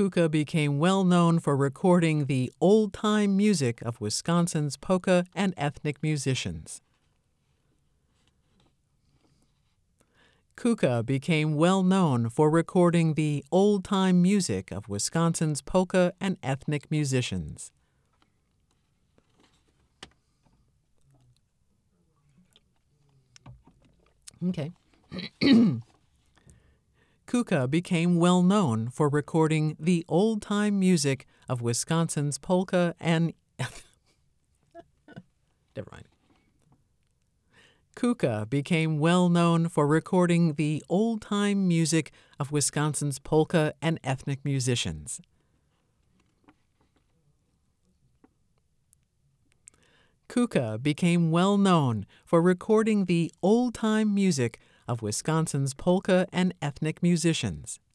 Kuka became well known for recording the old-time music of Wisconsin's polka and ethnic musicians. Kuka became well known for recording the old-time music of Wisconsin's polka and ethnic musicians. Okay. Kuka became well known for recording the old-time music of Wisconsin's polka and never mind. Kuka became well known for recording the old-time music of Wisconsin's polka and ethnic musicians. Kuka became well known for recording the old-time music of Wisconsin's polka and ethnic musicians.